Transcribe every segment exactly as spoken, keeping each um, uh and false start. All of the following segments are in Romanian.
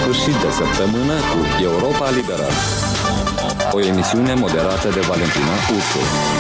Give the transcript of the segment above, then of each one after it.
sfârșit de săptămână cu Europa Liberă. O emisiune moderată de Valentina Ursu.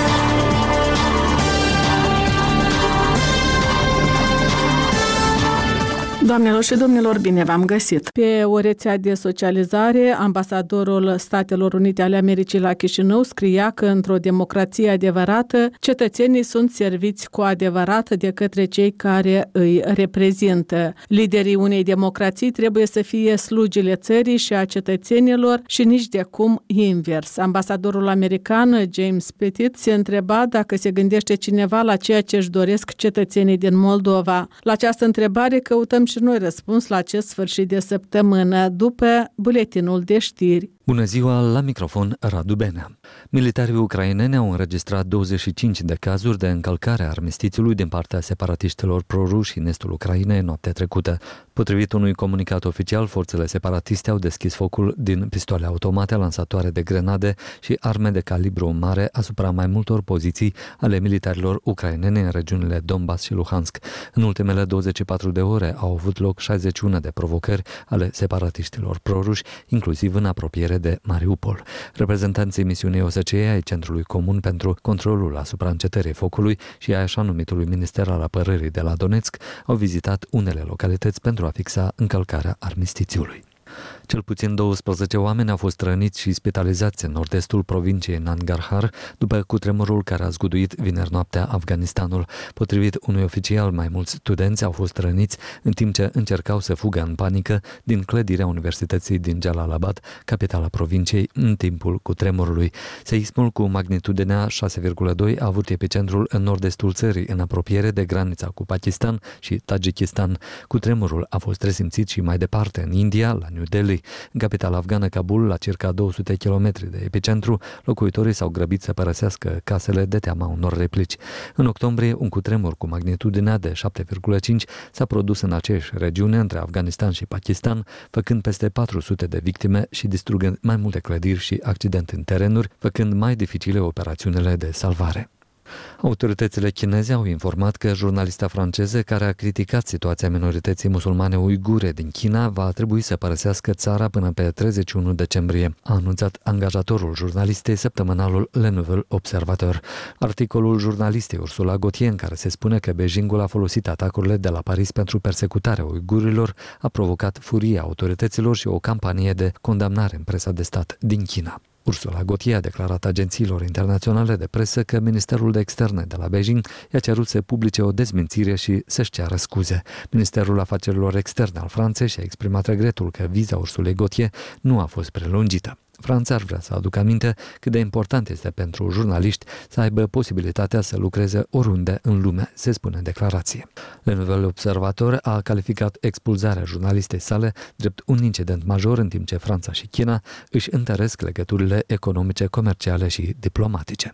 Doamnelor și domnilor, bine v-am găsit! Pe o rețea de socializare, ambasadorul Statelor Unite ale Americii la Chișinău scria că într-o democrație adevărată, cetățenii sunt serviți cu adevărat de către cei care îi reprezintă. Liderii unei democrații trebuie să fie slugile țării și a cetățenilor și nici de cum invers. Ambasadorul american James Petit se întreba dacă se gândește cineva la ceea ce își doresc cetățenii din Moldova. La această întrebare căutăm și noi răspuns la acest sfârșit de săptămână, după buletinul de știri. Bună ziua, la microfon Radu Benea. Militarii ucraineni au înregistrat douăzeci și cinci de cazuri de încălcare a armistițiului din partea separatiștilor proruși în estul Ucrainei noaptea trecută. Potrivit unui comunicat oficial, forțele separatiste au deschis focul din pistoale automate, lansatoare de grenade și arme de calibru mare asupra mai multor poziții ale militarilor ucraineni în regiunile Donbass și Luhansk. În ultimele douăzeci și patru de ore au avut loc șaizeci și unu de provocări ale separatiștilor proruși, inclusiv în apropiere de Mariupol. Reprezentanții misiunii O S C E ai Centrului Comun pentru Controlul asupra încetării focului și a așa numitului Minister al Apărării de la Donetsk au vizitat unele localități pentru a fixa încălcarea armistițiului. Cel puțin douăsprezece oameni au fost răniți și spitalizați în nord-estul provinciei Nangarhar după cutremurul care a zguduit vineri noaptea Afganistanul. Potrivit unui oficial, mai mulți studenți au fost răniți în timp ce încercau să fugă în panică din clădirea Universității din Jalalabad, capitala provinciei, în timpul cutremurului. Seismul cu magnitudinea șase virgulă doi a avut epicentrul în nord-estul țării, în apropiere de granița cu Pakistan și Tajikistan. Cutremurul a fost resimțit și mai departe, în India, la New Delhi. În capitala afgană Kabul, la circa două sute de kilometri de epicentru, locuitorii s-au grăbit să părăsească casele de teama unor replici. În octombrie, un cutremur cu magnitudinea de șapte virgulă cinci s-a produs în aceeași regiune între Afganistan și Pakistan, făcând peste patru sute de victime și distrugând mai multe clădiri și accidente în terenuri, făcând mai dificile operațiunile de salvare. Autoritățile chineze au informat că jurnalista franceză care a criticat situația minorității musulmane uigure din China va trebui să părăsească țara până pe treizeci și unu decembrie, a anunțat angajatorul jurnalistei săptămânalul Le Nouvel Observateur. Articolul jurnalistei Ursula Gauthier, în care se spune că Beijingul a folosit atacurile de la Paris pentru persecutarea uigurilor, a provocat furia autorităților și o campanie de condamnare în presa de stat din China. Ursula Gauthier a declarat agențiilor internaționale de presă că Ministerul de Externe de la Beijing i-a cerut să publice o dezmințire și să-și ceară scuze. Ministerul Afacerilor Externe al Franței și-a exprimat regretul că viza Ursulei Gauthier nu a fost prelungită. Franța ar vrea să aducă aminte cât de important este pentru jurnaliști să aibă posibilitatea să lucreze oriunde în lume, se spune în declarație. Le Nouvel Observateur a calificat expulzarea jurnalistei sale drept un incident major, în timp ce Franța și China își întăresc legăturile economice, comerciale și diplomatice.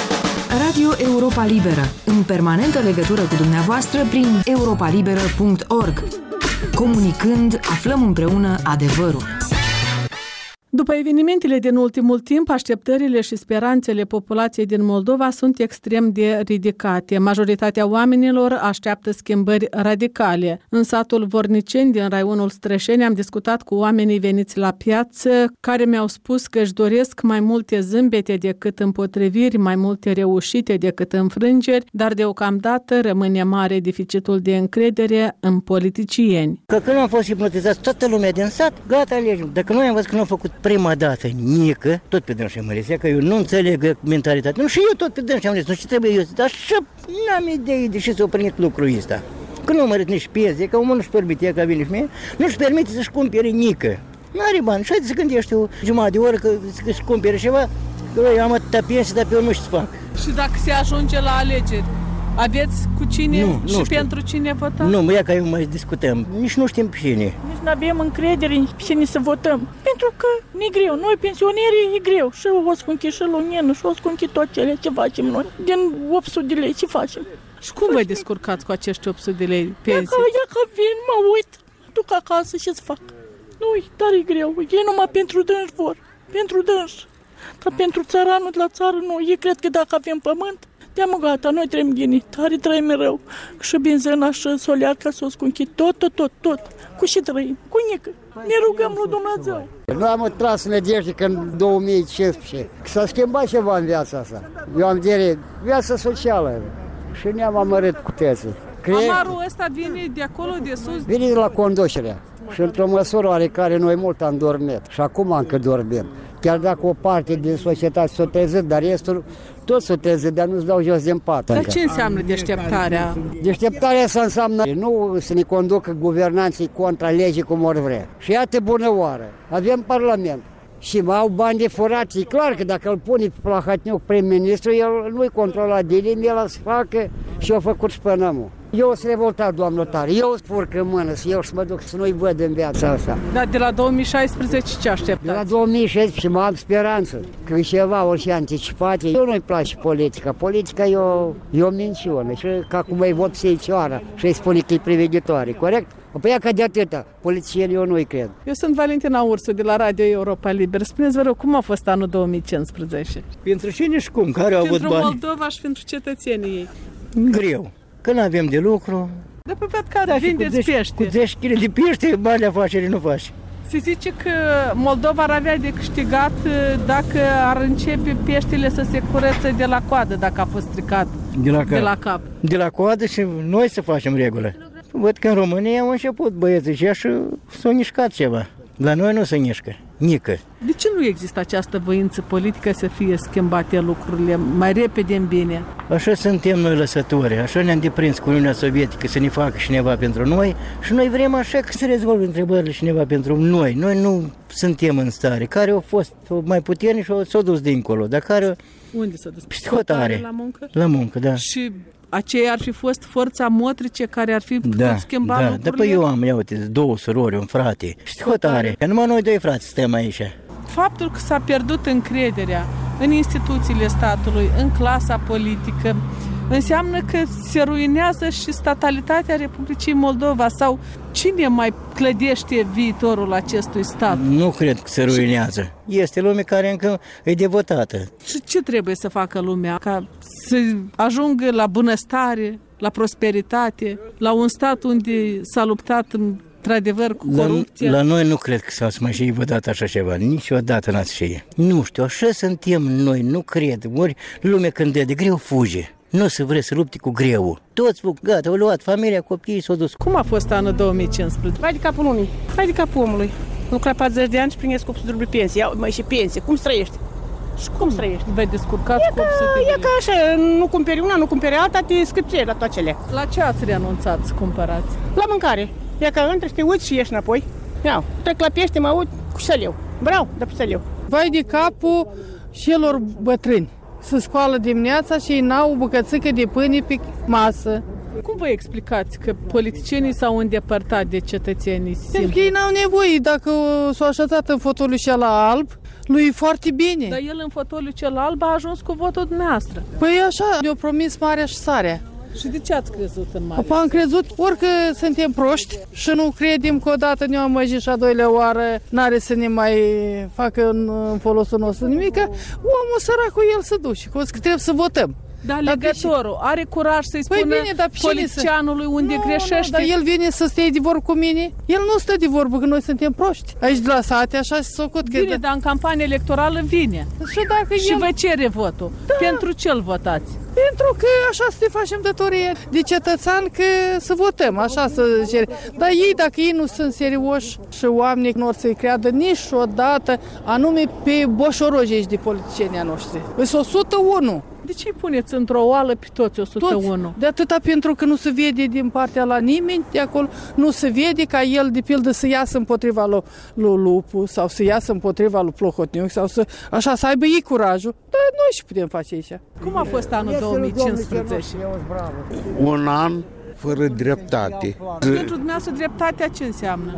Radio Europa Liberă, în permanentă legătură cu dumneavoastră prin europa liberă punct org. Comunicând, aflăm împreună adevărul. După evenimentele din ultimul timp, așteptările și speranțele populației din Moldova sunt extrem de ridicate. Majoritatea oamenilor așteaptă schimbări radicale. În satul Vorniceni din raionul Strășeni am discutat cu oamenii veniți la piață, care mi-au spus că își doresc mai multe zâmbete decât împotriviri, mai multe reușite decât înfrângeri, dar deocamdată rămâne mare deficitul de încredere în politicieni. Că când am fost hipnotizați toată lumea din sat, gata, alegem. Dacă noi am văzut că nu am făcut prima dată nică, tot pe dânsul am ales, că eu nu înțeleg mentalitatea. Nu, și eu tot pe dânsul am ales, nu știu ce trebuie eu. Dar așa n-am idee de ce s-a oprit lucrul ăsta. Că nu mărit nici pensie, că omul nu-și permite, că vine și mie, nu-și permite să-și cumpere nică. N-are bani, și haide să gândește o jumătate de oră că să-și cumpere ceva, că eu am atâta pensie, dar pe eu nu știu ce fac. Și dacă se ajunge la alegeri, aveți cu cine nu, și nu pentru cine votăm? Nu, ia că eu mai discutăm. Nici nu știm pe cine. Nici nu avem încredere în cine să votăm. Pentru că ne-e greu. Noi, pensionerii, e greu. Și o să conchi și lumină, și o să conchi tot cele ce facem noi. Din opt sute de lei, ce facem? Și cum vă descurcați cu acești opt sute de lei pensii? Ia că vin, mă uit, duc acasă, ce-ți fac? Nu, dar e greu. Ei numai pentru dânși vor. Pentru dânși. Dar pentru țăranul de la țară nu. Ei cred că dacă avem pământ, Te-am gata, noi trăim ghini, tare trăim mereu. Și benzină, și solear, ca să o scunchi, tot, tot, tot, tot. Cu și trăim, cu nică. Ne rugăm lui Dumnezeu. Noi am tras nădejde că în două mii cincisprezece s-a schimbat ceva în viața asta. Eu am direct viața socială și ne-am amărât cu teții. Amarul ăsta vine de acolo, de sus? Vine de la conducerea și într-o măsură oarecare noi mult am dormit și acum încă dormim. Chiar dacă o parte din societate s-o trezit, dar restul tot s-o trezit, dar nu-ți dau jos din pat. Dar încă. ce înseamnă deșteptarea? Deșteptarea asta înseamnă nu să ne conducă guvernanții contra legii cum ori vrea. Și iată bună oară, avem parlament. Și mai au bani de furat. E clar că dacă îl pune pe Plahatniuc prim-ministru, el nu-i controla de limbi, el să facă și a făcut spănămul. Eu sunt revoltat, doamnă tare, eu spurc în mână, să eu să mă duc să nu-i văd în viața asta. Dar de la două mii șaisprezece ce așteptați? De la două mii șaisprezece mă am speranță că e ceva orice anticipate. Eu nu-i place politica, politica e o, e o minciună și că acum îi vot Seicioara și îi spune că e privighetoare, corect? Păi ea că de atâta, politicieni eu nu-i cred. Eu sunt Valentina Ursu de la Radio Europa Liber. Spuneți, vă rog, cum a fost anul două mii cincisprezece? Pentru cine și cum? Care au avut Pentru bani? Moldova și pentru cetățenii ei. Greu. Că nu avem de lucru. Dar pe văd că vindeți pește. Cu zece kilograme de pește, bani de afaceri nu faci. Se zice că Moldova ar avea de câștigat dacă ar începe peștele să se curățe de la coadă, dacă a fost stricat de la cap. De la, cap. De la coadă și noi să facem regulă. Văd că în România au început băieții și și s-au nișcat ceva. La noi nu se nișcă, nică. De ce nu există această voință politică să fie schimbate lucrurile mai repede în bine? Așa suntem noi lăsători, așa ne-am deprins cu Uniunea Sovietică să ne facă cineva pentru noi și noi vrem așa că să rezolvă întrebările cineva pentru noi. Noi nu suntem în stare. Care au fost mai puternici și s-au dus dincolo, dar care... Unde s-a dus? Peste hotare. La muncă? La muncă, da. Și aceea ar fi fost forța motrice care ar fi putut da, schimba da, lucrurile? Da, păi eu am, ia uite, două surori, un frate. Peste hotare. Că numai noi doi frați stăm aici. Faptul că s-a pierdut încrederea în instituțiile statului, în clasa politică, înseamnă că se ruinează și statalitatea Republicii Moldova sau cine mai clădește viitorul acestui stat? Nu cred că se ruinează. Este lume care încă e devotată. Și ce trebuie să facă lumea ca să ajungă la bunăstare, la prosperitate, la un stat unde s-a luptat într-adevăr cu corupția? La, la noi nu cred că s-a mai și vădat așa ceva, niciodată n-ați și. Nu știu, așa suntem noi, nu cred. Ori lumea când dă de greu fuge. Nu se vrea să lupte cu greul. Toți, gata, au luat familia, copiii s-au dus. Cum a fost anul două mii cincisprezece? Vai de capul lumii, vai de capul omului. Lucra patruzeci de ani și primesc opt sute de pensie. Ia, mai și pensie, cum trăiești? Și cum trăiești? Vei descurcați cu opt sute de lei. E ca așa, nu cumperi una, nu cumperi alta, te scârpței la toate cele. La ce ați renunțat să cumpărați? La mâncare. E ca între și te uiți și ieși înapoi. Iau, trec la pește, mă uit cu săleu. Vreau, dar pe săleu. Vai de capul celor bătrâni. Să scoală dimineața și ei n-au o bucățică de pâine pe masă. Cum vă explicați că politicienii s-au îndepărtat de cetățenii? Pentru că ei n-au nevoie. Dacă s-au așezat în fotoliul cel alb, lui e foarte bine. Dar el în fotoliul cel alb a ajuns cu votul dumneavoastră. Păi așa, ne-au promis marea și sarea. Și de ce ați crezut în mare? Am crezut orică suntem proști și nu credem că odată ne-au amăjit și a doilea oară n-are să ne mai facă în folosul nostru nimic. Omul săracul el se duce, că trebuie să votăm. Dar legătorul are curaj să-i spună păi bine, dar politicianului să... unde nu, greșește? Nu, dar el vine să stea de vorbă cu mine. El nu stă de vorbă, că noi suntem proști. Aici de la sate, așa și s-o-cut. Bine, dar în campanie electorală vine. Și, dacă și el... vă cere votul. Da. Pentru ce îl votați? Pentru că așa să ne facem datorie de cetățean, că să votăm, așa să cere. Dar ei, dacă ei nu sunt serioși și oamenii nu or să-i creadă niciodată, anume pe boșorojii de politicienii noștri. Sunt o sută unu. De ce îi puneți într-o oală pe toți o sută unu? Toți. De atâta pentru că nu se vede din partea la nimeni de acolo, nu se vede ca el, de pildă, să iasă împotriva lui, lui Lupu sau să iasă împotriva lui Plohotniuc sau să, așa, să aibă ei curajul. Dar noi și putem face aici. Cum a fost anul două mii cincisprezece? Un an fără dreptate. Și pentru dumneavoastră dreptatea ce înseamnă?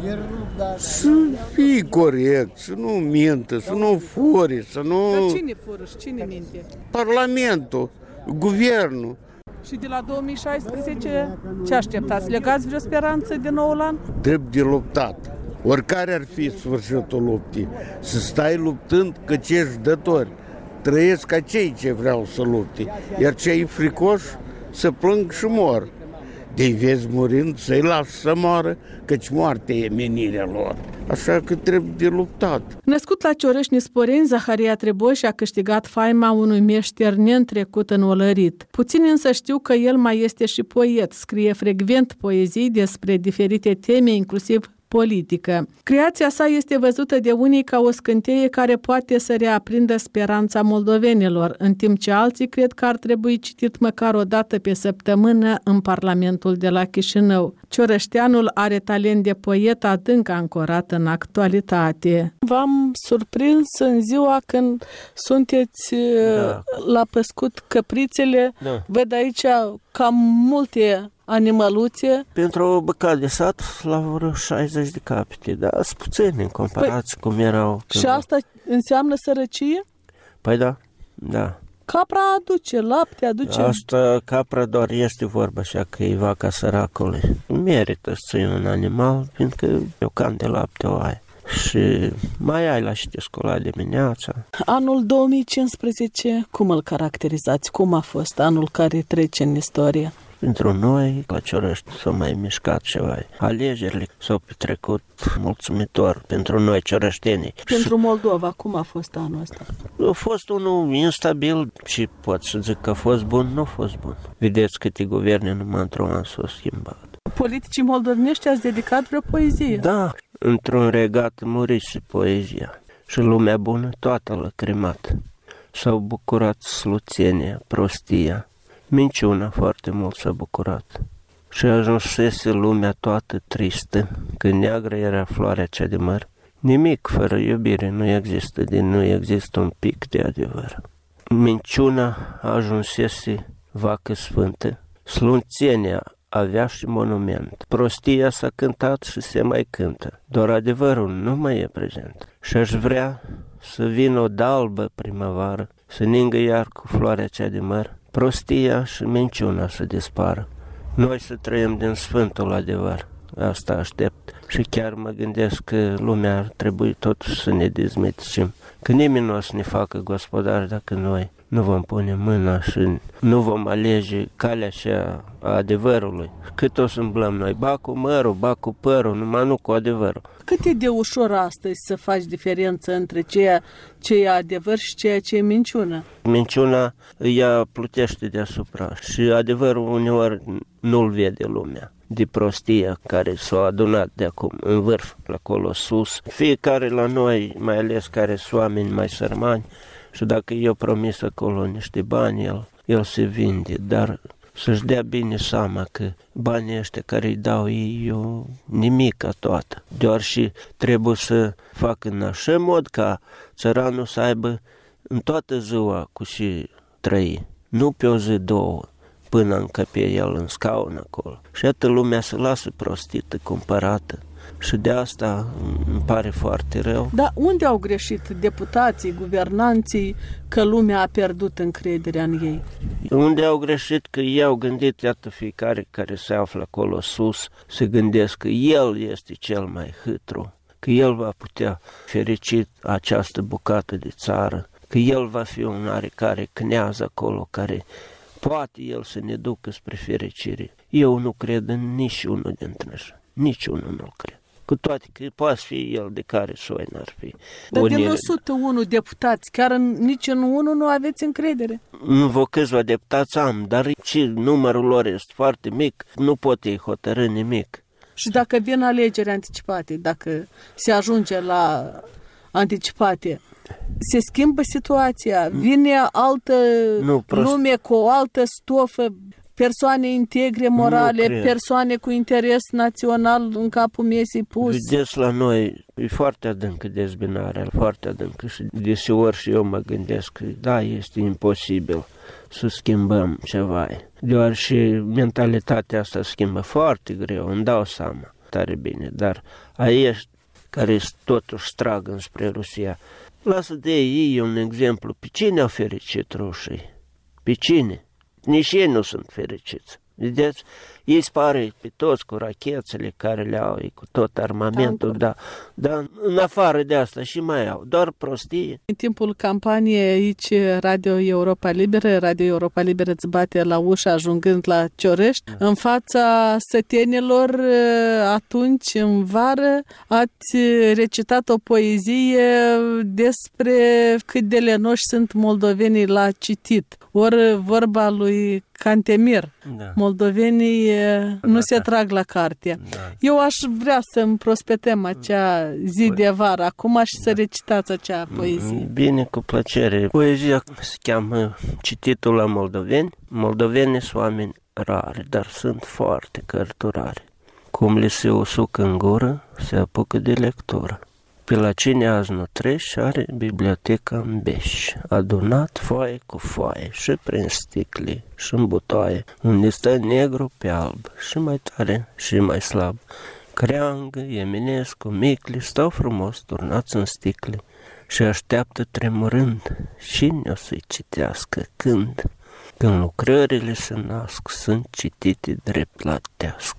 Să fii corect, să nu mintă, să nu furi, să nu... Dar cine fură și cine minte? Parlamentul, guvernul. Și de la două mii șaisprezece ce așteptați? Legați vreo speranță de noul an? Drept de luptat. Oricare ar fi sfârșitul luptii, să stai luptând că ce ești dători. trăiesc ca cei ce vreau să lupte, iar cei fricoși să plâng și mor. De-i vezi murind, să-i las să moară, căci moartea e menirea lor. Așa că trebuie de luptat. Născut la Cioreșni Sporeni, Zaharia Treboș a câștigat faima unui meșter neîntrecut în olărit. Puțini însă știu că el mai este și poet, scrie frecvent poezii despre diferite teme, inclusiv politică. Creația sa este văzută de unii ca o scânteie care poate să reaprindă speranța moldovenilor, în timp ce alții cred că ar trebui citit măcar o dată pe săptămână în Parlamentul de la Chișinău. Ciorășteanul are talent de poet adânc ancorat în actualitate. V-am surprins în ziua când sunteți da. la păscut căprițele. Da. Văd aici cam multe animăluțe. Pentru o bucată de sat la vreo șaizeci de capete, dar sunt puțini în comparație păi, cum erau. Și asta înseamnă sărăcie? Păi da, da. Capra aduce, lapte aduce. Asta capra doar este vorba așa că e vaca săracului. Merită să ții un animal, fiindcă eu cam de lapte o ai. Și mai ai la și de scola dimineața. Anul două mii cincisprezece, cum îl caracterizați? Cum a fost anul care trece în istorie? Pentru noi, la Ciorești, s-au mai mișcat ceva. Alegerile s-au petrecut mulțumitor pentru noi, cioreștenii. Pentru Moldova, cum a fost anul ăsta? A fost unul instabil și pot să zic că a fost bun, nu a fost bun. Vedeți câte guverne numai într-un an s-au schimbat. Politicii moldovenești ați dedicat vreo poezie? Da, într-un regat murise poezia. Și lumea bună toată l-a cremat. S-au bucurat sluțenia, prostia. Minciuna foarte mult s-a bucurat. Și ajunsese lumea toată tristă, când neagră era floarea cea de măr. Nimic fără iubire nu există, din nu există un pic de adevăr. Minciuna ajunsese vacă sfântă, slunțenia avea și monument. Prostia s-a cântat și se mai cântă, doar adevărul nu mai e prezent. Și aș vrea să vină o dalbă primăvară, să ningă iar cu floarea cea de măr, prostia și minciuna să dispară. Noi să trăim din sfântul adevăr. Asta aștept. Și chiar mă gândesc că lumea ar trebui totuși să ne dezmeticim. Că nimeni nu o să ne facă gospodari dacă noi nu vom pune mâna și nu vom alege calea așa a adevărului. Cât o să umblăm noi, ba cu mărul, ba cu părul, numai nu cu adevărul. Cât e de ușor astăzi să faci diferență între ceea ce e adevăr și ceea ce e minciună? Minciuna ea plutește deasupra și adevărul uneori nu-l vede lumea. De prostia care s-a adunat de acum în vârf, acolo sus. Fiecare la noi, mai ales care sunt oameni mai sărmani, și dacă eu promis acolo niște bani, el, el se vinde, dar să-și dea bine seama că banii ăștia care îi dau ei, eu nimica toată. Doar și trebuie să fac în așa mod ca țăranul să aibă în toată ziua cu și trăi, nu pe o zi, două, până încăpe el în scaun acolo. Și atât lumea se lasă prostită, cumpărată. Și de asta îmi pare foarte rău. Dar unde au greșit deputații, guvernanții, că lumea a pierdut încrederea în ei? Unde au greșit că ei au gândit, iată, fiecare care se află acolo sus, se gândesc că el este cel mai hâtru, că el va putea ferici această bucată de țară, că el va fi un oarecare cneaz acolo care poate el să ne ducă spre fericire. Eu nu cred în niciunul dintre ei. Niciunul nu cred. Cu toate că poate fi el de care soi n-ar fi. Dar din o sută unu deputați, chiar în, nici în unul nu aveți încredere? Nu vă câțiva deputați am, dar și numărul lor este foarte mic, nu pot ei hotărâ nimic. Și dacă vin alegeri anticipate, dacă se ajunge la anticipate, se schimbă situația, vine altă nu, lume cu o altă stofă, persoane integre, morale, persoane cu interes național în capul mesei pus. Vedeți, la noi e foarte adâncă dezbinarea, foarte adâncă și deseori și eu mă gândesc că da, este imposibil să schimbăm ceva. Deoarece mentalitatea asta schimbă foarte greu, îmi dau seama, tare bine, dar aici care totuși trag înspre Rusia, lasă de ei un exemplu. Pe cine au fericit rușii? Pe cine? Nici ei nu sunt fericiți. Vedeți? Ei spare pe toți cu rachețele care le au, cu tot armamentul, da, dar în afară de asta și mai au, doar prostie. În timpul campaniei aici, Radio Europa Liberă, Radio Europa Liberă îți bate la ușă ajungând la Ciorești. În fața sătenilor, atunci, în vară, ați recitat o poezie despre cât de lenoși sunt moldovenii la citit. Ori vorba lui Cantemir, da. Moldovenii da, nu da, se da. trag la carte. Da. Eu aș vrea să împrospetăm acea zi de vară acum și să recitați acea poezie. Bine, cu plăcere. Poezia se cheamă Cititul la moldoveni. Moldovenii sunt oameni rari, dar sunt foarte cărturari. Cum li se usucă în gură, se apucă de lectură. Pe la cine azi nu treci, are biblioteca în beș, adunat foaie cu foaie și prin sticle și în butoaie, unde stă negru pe alb, și mai tare și mai slab. Creangă, Eminescu, Micli stau frumos turnați în sticle și așteaptă tremurând cine o să-i citească când. Când lucrările se nasc, sunt citite drept la teasc.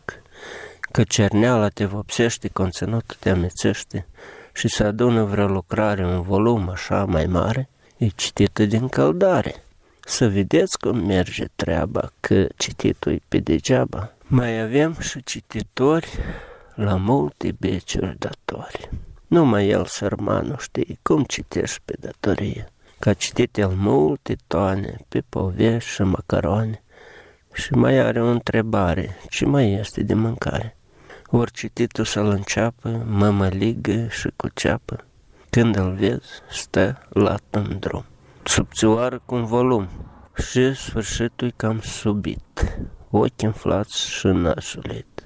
Că cerneala te vopsește, conținutul te amețește, și se adună vreo lucrare, un volum așa mai mare, e citită din căldare. Să vedeți cum merge treaba, că cititul-i pe degeaba. Mai avem și cititori la multe beciuri datori. Numai el, sărmanul, știe cum citești pe datorie, că a citit el multe toane pe povești și macaroane. Și mai are o întrebare, ce mai este de mâncare? Ori cititul să-l înceapă, mămăligă și cu ceapă. Când îl vezi, stă lat în drum, subțioară cu un volum și sfârșitul-i cam subit, ochi inflați și nașulit.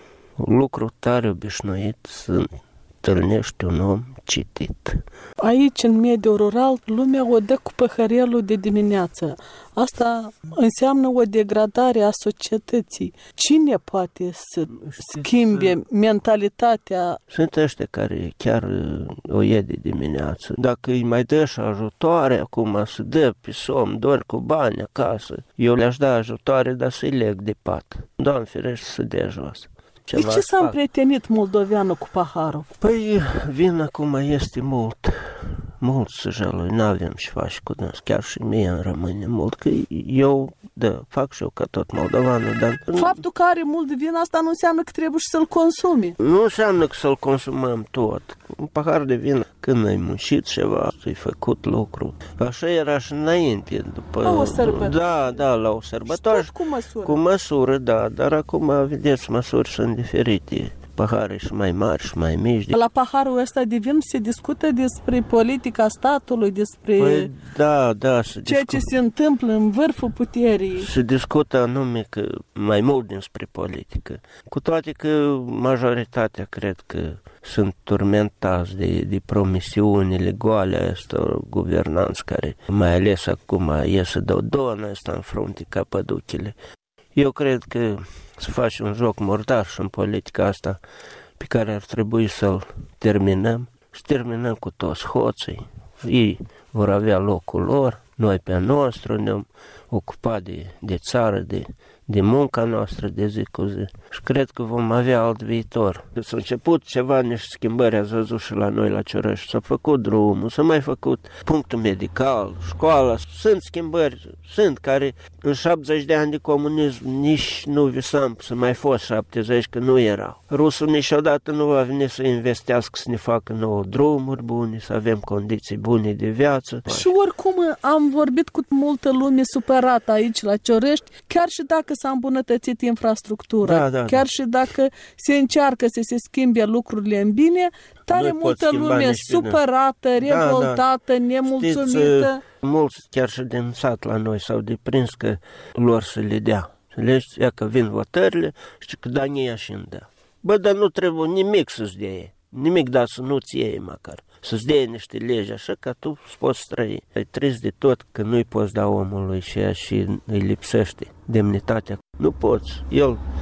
Lucru tare obișnuit să întâlnești un om citit. Aici, în mediul rural, lumea o dă cu păhărelul de dimineață. Asta înseamnă o degradare a societății. Cine poate să schimbe mentalitatea? Sunt ăștia care chiar o iei de dimineață. Dacă îi mai dă și ajutoare acum, să dă pe somn, doar cu bani acasă, eu le-aș da ajutoare, dar să-i leg de pat. Doamne ferește să dea jos. De ce s-a împrietenit moldoveanul cu paharul? Păi, vin acum este mult, mult săjelui, n-avem și faci cu dâns, chiar și mie îmi rămâne mult, că eu, da, fac și eu ca tot moldovanul, dar... Faptul că are mult vin, asta nu înseamnă că trebuie și să-l consumi. Nu înseamnă că să-l consumăm tot. Un pahar de vin, când ai muncit ceva, ai făcut lucru. Așa era și înainte, după... La o sărbătoare. Da, da, la o sărbătoare. Și tot cu măsură. Cu măsură, da, dar acum, vedeți, măsuri sunt diferite. Pahare și mai mari și mai mici. La paharul ăsta de vin se discută despre politica statului, despre păi, da, da, se ceea discut... ce se întâmplă în vârful puterii. Se discută anume că mai mult despre politică. Cu toate că majoritatea cred că sunt turmentați de, de promisiunile goale astea guvernanți care, mai ales acum, ies să dau donă asta în frunte ca păduchile. Eu cred că să faci un joc mordaș în politica asta pe care ar trebui să-l terminăm și terminăm cu toți hoții. Ei vor avea locul lor, noi pe nostru ne-am ocupat de, de țară, de, de munca noastră de zi cu zi și cred că vom avea alt viitor. S-a început ceva, niște schimbări, ați văzut și la noi la Ciorești, s-a făcut drumul, s-a mai făcut punctul medical, școala, sunt schimbări, sunt care în șaptezeci de ani de comunism nici nu visam să mai fost șaptezeci, că nu erau. Rusul niciodată nu va veni să investească, să ne facă nouă drumuri bune, să avem condiții bune de viață. Și oricum am vorbit cu multă lume supărată aici la Ciorești, chiar și dacă s-a îmbunătățit infrastructura, da, da, chiar da. și dacă se încearcă să se schimbe lucrurile în bine, tare nu multă lume supărată, revoltată, da, da. nemulțumită. Știți, mulți chiar și din sat la noi s-au deprins că lor să le dea. Înțelegi? Ia că vin votările și că da, ne și îmi dea. Bă, dar nu trebuie nimic să-ți dea ei. Nimic, dar să nu-ți iei măcar. Să-ți dea niște legi așa ca tu să poți trăi. E trist de tot că nu-i poți da omului și ea și îi lipsește demnitatea. Nu poți. El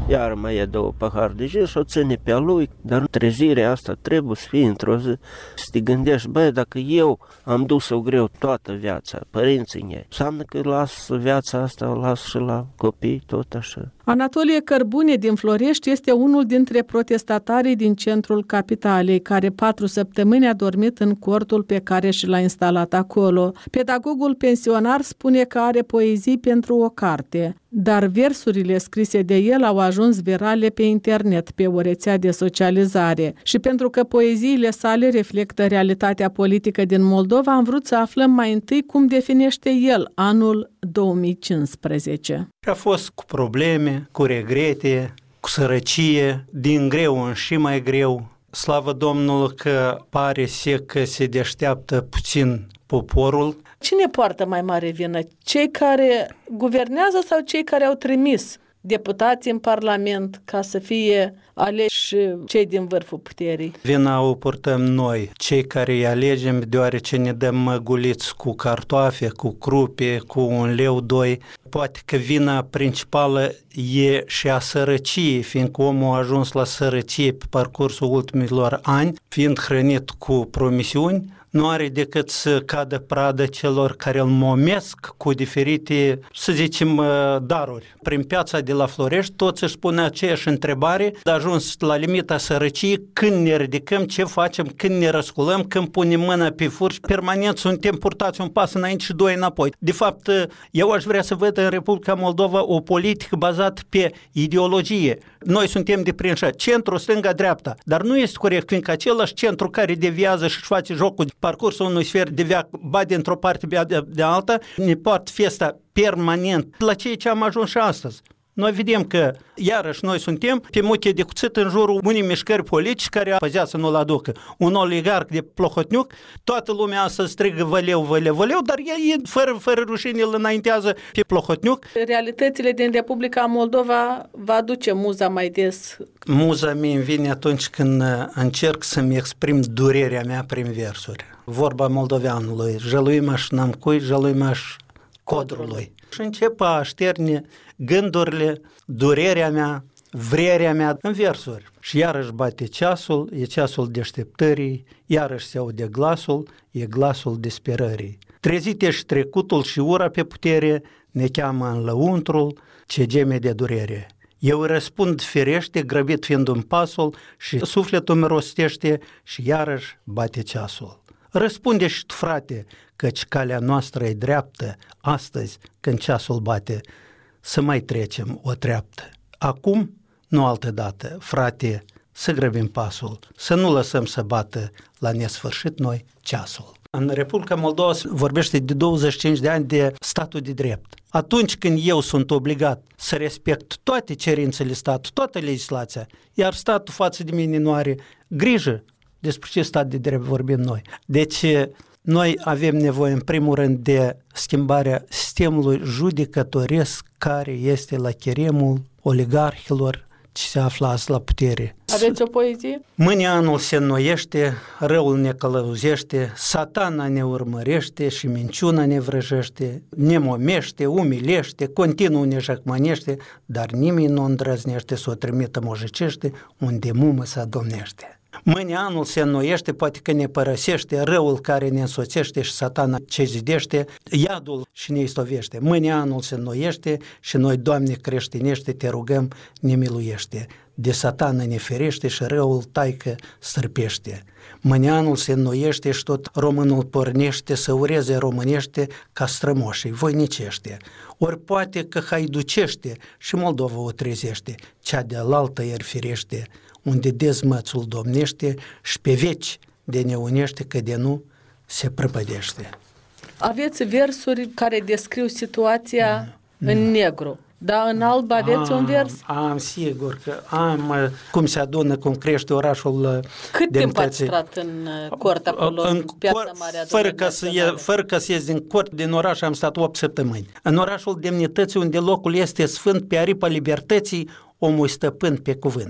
iar mai e două pahare de gin și o ține pe a lui, dar trezirea asta trebuie să fie într-o zi, să te gândești, băi, dacă eu am dus-o greu toată viața, părinții ei, înseamnă că las viața asta, o las și la copii, tot așa. Anatolie Cărbune din Florești este unul dintre protestatarii din centrul capitalei, care patru săptămâni a dormit în cortul pe care și l-a instalat acolo. Pedagogul pensionar spune că are poezii pentru o carte, dar versurile scrise de el au ajuns virale pe internet, pe o rețea de socializare. Și pentru că poeziile sale reflectă realitatea politică din Moldova, am vrut să aflăm mai întâi cum definește el anul două mii cincisprezece. A fost cu probleme, cu regrete, cu sărăcie, din greu în și mai greu. Slavă Domnului că pare că se deșteaptă puțin poporul. Cine poartă mai mare vină? Cei care guvernează sau cei care au trimis deputații în Parlament ca să fie aleși cei din vârful puterii? Vina o purtăm noi, cei care îi alegem, deoarece ne dăm măguliți cu cartoafe, cu crupe, cu un leu, doi. Poate că vina principală e și a sărăciei, fiindcă omul a ajuns la sărăcie pe parcursul ultimilor ani, fiind hrănit cu promisiuni, nu are decât să cadă pradă celor care îl momesc cu diferite, să zicem, daruri. Prin piața de la Florești, toți își spune aceeași întrebare, de ajuns la limita sărăciei, când ne ridicăm, ce facem, când ne răsculăm, când punem mâna pe furci, permanent suntem purtați un pas înainte și doi înapoi. De fapt, eu aș vrea să văd în Republica Moldova o politică bazată pe ideologie. Noi suntem deprinși, centru, stânga, dreapta, dar nu este corect, fiindcă același centru care deviază și își face jocul parcursul unui sfert de veac, ba dintr-o parte, ba de, de alta, ne poartă festa permanent la ceea ce am ajuns și astăzi. Noi vedem că, iarăși, noi suntem pe muche de cuțit în jurul unei mișcări politici care păzea să nu-l aducă. Un oligarc de Plohotniuc, toată lumea asta strigă văleu, văleu, văleu, dar el, fără, fără rușine, îl înaintează pe Plohotniuc. Realitățile din Republica Moldova va aduce muza mai des. Muza mie îmi vine atunci când încerc să-mi exprim durerea mea prin versuri. Vorba moldoveanului, jăluimaș n-am cui, jăluimaș codrului. Și încep a șterne gândurile, durerea mea, vrerea mea în versuri. Și iarăși bate ceasul, e ceasul deșteptării, iarăși se aude glasul, e glasul disperării. Trezite și trecutul și ura pe putere ne cheamă în lăuntrul ce geme de durere. Eu răspund firește, grăbit fiind un pasul și sufletul mi rostește și iarăși bate ceasul. Răspunde și tu, frate, căci calea noastră e dreaptă, astăzi, când ceasul bate, să mai trecem o treaptă. Acum, nu altă dată, frate, să grăbim pasul, să nu lăsăm să bată la nesfârșit noi ceasul. În Republica Moldova vorbește de douăzeci și cinci de ani de statul de drept. Atunci când eu sunt obligat să respect toate cerințele statului, toată legislația, iar statul față de mine nu are grijă, despre ce stat de drept vorbim noi. Deci, noi avem nevoie, în primul rând, de schimbarea sistemului judecătoresc care este la cheremul oligarhilor ce se află azi la putere. Aveți o poezie? Mâine anul se înnoiește, răul ne călăuzește, satana ne urmărește și minciuna ne vrăjește, ne momește, umilește, continuu ne jacmănește, dar nimeni nu îndrăznește să o trimită mojicește unde mumă să domnește. Mâine anul se înnoiește, poate că ne părăsește, răul care ne însoțește și satana ce zidește, iadul și ne istovește. Mâine anul se înnoiește și noi, Doamne creștinește, te rugăm, ne miluiește. De satana ne ferește și răul taică stârpește. Mâine anul se înnoiește și tot românul pornește să ureze românește ca strămoșii, voinicește. Ori poate că haiducește și Moldova o trezește, cea de-alaltă iar firește, unde dezmățul domnește și pe veci de ne unește, că de nu se prăpădește. Aveți versuri care descriu situația mm. în negru, dar în alb aveți am, un vers? Am, sigur că am, cum se adună, cum crește orașul. Cât timp ați stat în cort acolo, în, în Piața Marea? Fără ca, să ie, fără ca să ies din cort, din oraș am stat opt săptămâni. În orașul Demnității, unde locul este sfânt, pe aripa libertății, omul stăpân pe cuvânt.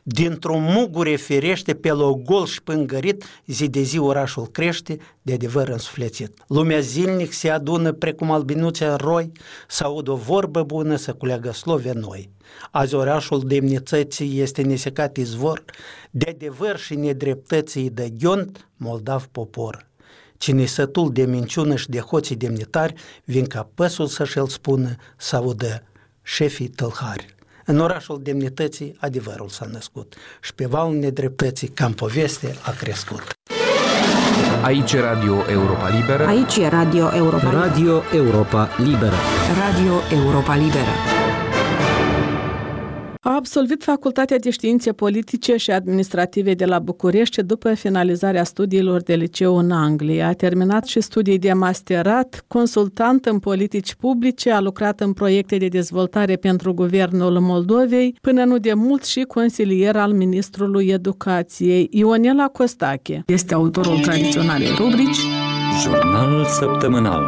Dintr-un mugure firește, pe loc gol și pângărit, zi de zi orașul crește, de adevăr însuflețit. Lumea zilnic se adună precum albinuțe roi, să audă o vorbă bună, să culeagă slove noi. Azi orașul demnității este nesecat izvor, de adevăr și nedreptății de ghiont, moldav popor. Cine sătul de minciună și de hoții demnitari, vin ca păsul să-și îl spună, să audă șefii tâlhari. În orașul demnității adevărul s-a născut și pe valul nedreptății, ca în poveste, a crescut. Aici e Radio Europa Liberă. Aici e Radio Europa Liberă. Radio Europa Liberă. Radio Europa Liberă. A absolvit Facultatea de Științe Politice și Administrative de la București după finalizarea studiilor de liceu în Anglia. A terminat și studii de masterat, consultant în politici publice, a lucrat în proiecte de dezvoltare pentru Guvernul Moldovei, până nu de mult și consilier al Ministrului Educației. Ionela Costache este autorul tradiționalei rubrici Jurnalul săptămânal.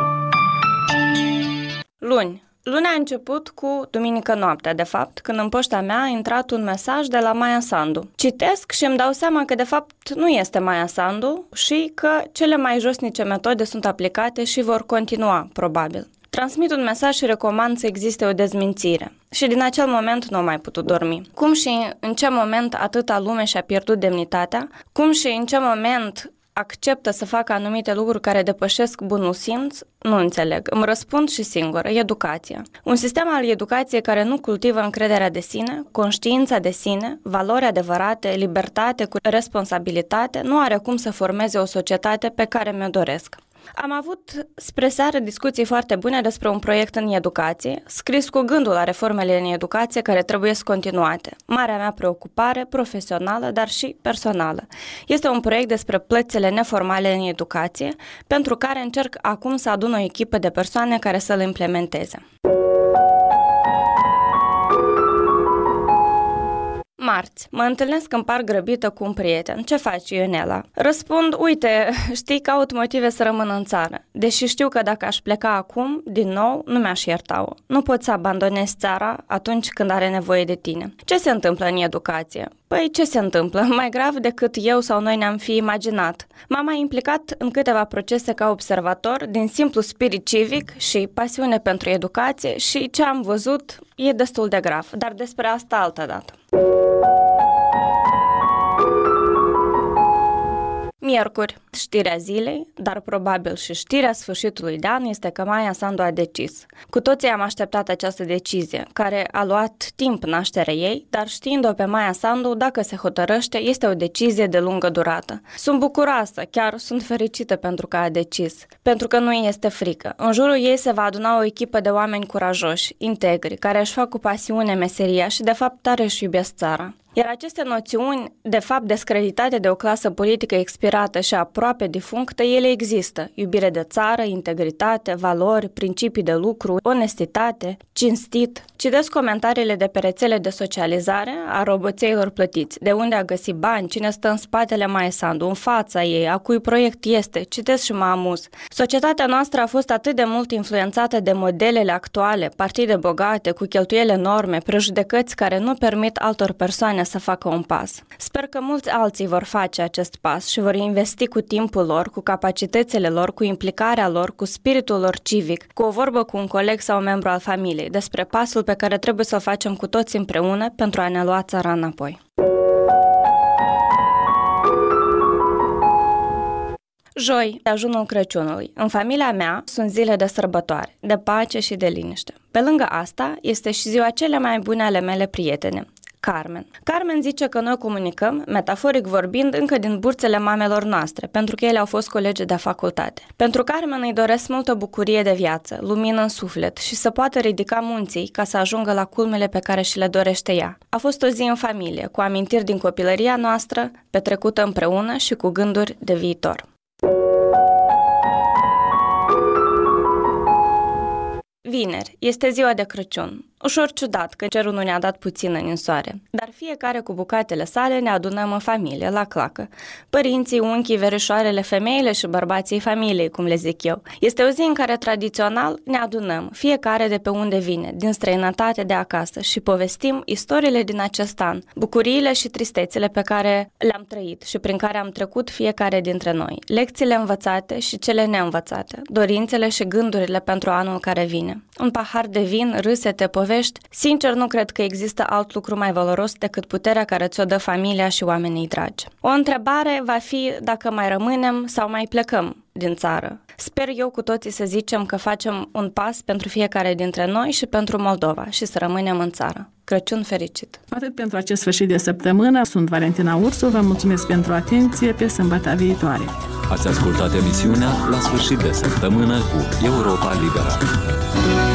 Luni. Luna a început cu duminică noaptea, de fapt, când în poșta mea a intrat un mesaj de la Maia Sandu. Citesc și îmi dau seama că, de fapt, nu este Maia Sandu și că cele mai josnice metode sunt aplicate și vor continua, probabil. Transmit un mesaj și recomand să existe o dezmințire. Și din acel moment nu am mai putut dormi. Cum și în ce moment atâta lume și-a pierdut demnitatea, cum și în ce moment acceptă să facă anumite lucruri care depășesc bunul simț, nu înțeleg. Îmi răspund și singură, educația. Un sistem al educației care nu cultivă încrederea de sine, conștiința de sine, valori adevărate, libertate cu responsabilitate, nu are cum să formeze o societate pe care mi-o doresc. Am avut spre seară discuții foarte bune despre un proiect în educație, scris cu gândul la reformele în educație care trebuie continuate. Marea mea preocupare, profesională, dar și personală. Este un proiect despre plățile neformale în educație, pentru care încerc acum să adun o echipă de persoane care să-l implementeze. Marți. Mă întâlnesc în parc grăbită cu un prieten. Ce faci, Ionela? Răspund, uite, știi, caut motive să rămân în țară. Deși știu că dacă aș pleca acum, din nou, nu mi-aș ierta-o. Nu poți să abandonezi țara atunci când are nevoie de tine. Ce se întâmplă în educație? Păi, ce se întâmplă? Mai grav decât eu sau noi ne-am fi imaginat. M-am mai implicat în câteva procese ca observator din simplu spirit civic și pasiune pentru educație și ce am văzut e destul de grav, dar despre asta altă dată. Miercuri, știrea zilei, dar probabil și știrea sfârșitului de an este că Maia Sandu a decis. Cu toții am așteptat această decizie, care a luat timp nașterea ei, dar știind-o pe Maia Sandu, dacă se hotărăște, este o decizie de lungă durată. Sunt bucuroasă, chiar sunt fericită pentru că a decis, pentru că nu este frică. În jurul ei se va aduna o echipă de oameni curajoși, integri, care își fac cu pasiune meseria și de fapt tare își iubesc țara. Iar aceste noțiuni, de fapt descreditate de o clasă politică expirată și aproape defunctă, ele există. Iubire de țară, integritate, valori, principii de lucru, onestitate, cinstit. Citesc comentariile de pe rețele de socializare a roboțeilor plătiți. De unde a găsit bani, cine stă în spatele Maia Sandu, în fața ei, a cui proiect este. Citesc și mă amuz. Societatea noastră a fost atât de mult influențată de modelele actuale, partide bogate, cu cheltuieli enorme, prejudecăți care nu permit altor persoane să facă un pas. Sper că mulți alții vor face acest pas și vor investi cu timpul lor, cu capacitățile lor, cu implicarea lor, cu spiritul lor civic, cu o vorbă cu un coleg sau un membru al familiei, despre pasul pe care trebuie să-l facem cu toți împreună pentru a ne lua țara înapoi. Joi, ajunul Crăciunului. În familia mea sunt zile de sărbătoare, de pace și de liniște. Pe lângă asta, este și ziua cele mai bune ale mele prietene, Carmen. Carmen zice că noi comunicăm, metaforic vorbind, încă din burțele mamelor noastre, pentru că ele au fost colegi de facultate. Pentru Carmen îi doresc multă bucurie de viață, lumină în suflet și să poată ridica munții ca să ajungă la culmele pe care și le dorește ea. A fost o zi în familie, cu amintiri din copilăria noastră, petrecută împreună și cu gânduri de viitor. Vineri. Este ziua de Crăciun. Ușor ciudat că cerul nu ne-a dat puțină ninsoare, dar fiecare cu bucatele sale ne adunăm în familie, la clacă. Părinții, unchii, verișoarele, femeile și bărbații familiei, cum le zic eu. Este o zi în care tradițional ne adunăm, fiecare de pe unde vine, din străinătate, de acasă, și povestim istoriile din acest an, bucuriile și tristețile pe care le-am trăit și prin care am trecut fiecare dintre noi, lecțiile învățate și cele neînvățate, dorințele și gândurile pentru anul care vine. Un pahar de vin, râsete, povești. Sincer, nu cred că există alt lucru mai valoros decât puterea care ți-o dă familia și oamenii dragi. O întrebare va fi dacă mai rămânem sau mai plecăm din țară. Sper eu cu toții să zicem că facem un pas pentru fiecare dintre noi și pentru Moldova și să rămânem în țară. Crăciun fericit! Atât pentru acest sfârșit de săptămână. Sunt Valentina Ursu, vă mulțumesc pentru atenție, pe sâmbătă viitoare. Ați ascultat emisiunea La sfârșit de săptămână cu Europa Liberă.